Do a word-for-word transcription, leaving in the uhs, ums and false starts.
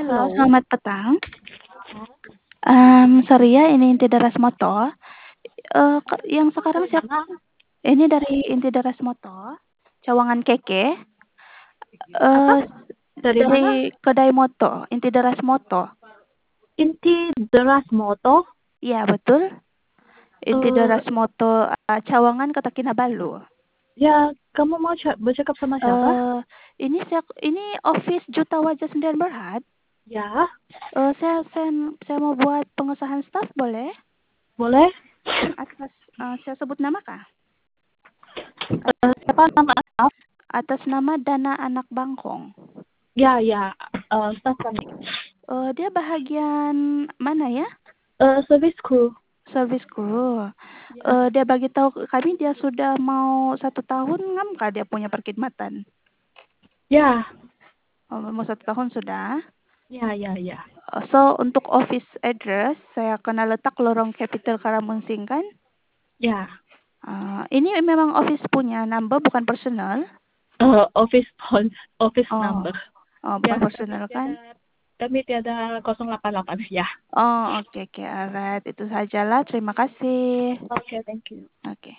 Halo, Halo. selamat petang. Ya. Mmm, sorry ya, ini Inti Deras Moto. Eee, ke yang Oh, sekarang dari siap mana? ini dari Inti Deras Moto, Cawangan Keke. Apa? Eee, Dari mana? dari kedai moto, Inti Deras Moto. Inti Deras Moto? Iya, betul. Inti Eee, Deras Moto, eee, Cawangan, Kota Kinabalu. ya, kamu mau ca bercakap sama siapa? Eee, ini sak ini office Juta Wajah Sendirian Berhad. Ya. Eee, saya saya saya mau buat pengesahan staf boleh? Boleh. Atas, eee, saya sebut nama kah? Eee, siapa nama staf? Atas nama Dana Anak Bangkong. Ya ya, eee, staf kami. Eee, dia bahagian mana ya? Eee, service crew. Service crew. Ya. Eee, dia bagi tahu ke kami dia sudah mau satu tahun ngam kah dia punya perkhidmatan? Ya. Oh, mau satu tahun sudah? Ya ya ya. Eee, so untuk office address saya kena letak Lorong Capital Karamunsingan kan? Ya. Eee, ini memang office punya number bukan personal? Eee, office phone, office Oh. number. Oh, Ya, bukan kami personal kan? tiada kami tiada nol delapan delapan, ya. Oh, oke oke, alright. Itu sajalah, terima kasih. Oke, thank you. Oke.